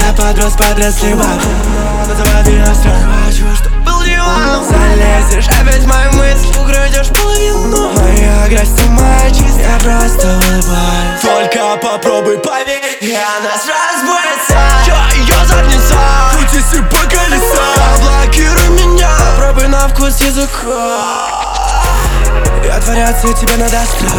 Я подросли бабы, называй меня странно. Хочу, чтоб был диван. Залезешь опять в мои мысли, украдешь половину. Моя грязь сама чист, я просто улыбаюсь. Только попробуй поверь, и она разбудится. Я ее задница, крутись по колесам. Блокируй меня, попробуй на вкус языка. Я творяться тебе надо страх.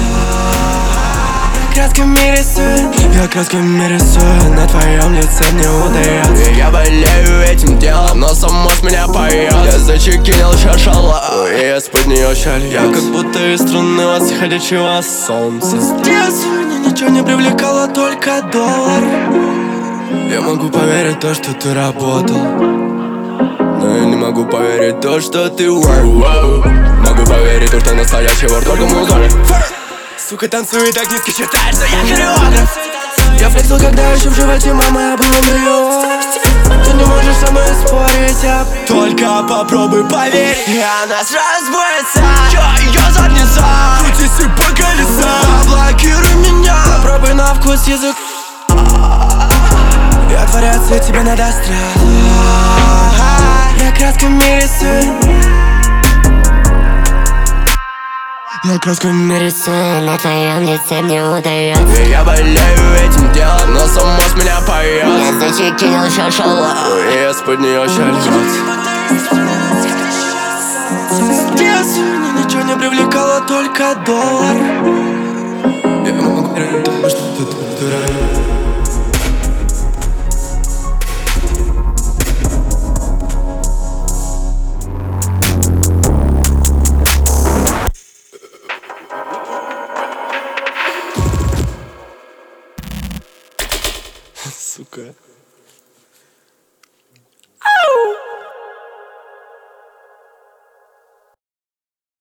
Красками рисую, я красками рисую. На твоем лице мне удается. Я болею этим делом, но само с меня поет. Я зачекинил шашала, и я с-под нее щаль. Я как будто из струны восходящего солнца. С детства меня ничего не привлекало, только доллар. Я могу поверить в то, что ты работал, но я не могу поверить в то, что ты work. Могу поверить в то, что настоящий вор только музыка. Сука, танцует так низко, считаешь, что я хореограф. Я флексил, когда еще в животе мама, я был эмбрион. Ты не можешь со мной спорить, я только попробуй поверь, и она разбудится. Я ее задница, крутись по колесам. Блокируй меня, попробуй на вкус язык. Я творяться тебе надо страх. Я красками рисую. Я красками рисую, на твоем лице мне удается. Я болею этим делом, но само с меня поет. Я зачекинил шашала, и я с-под нее щаль. С детства меня ничего не привлекало, только доллар. Я могу верить в то, что ты дурак. Сука.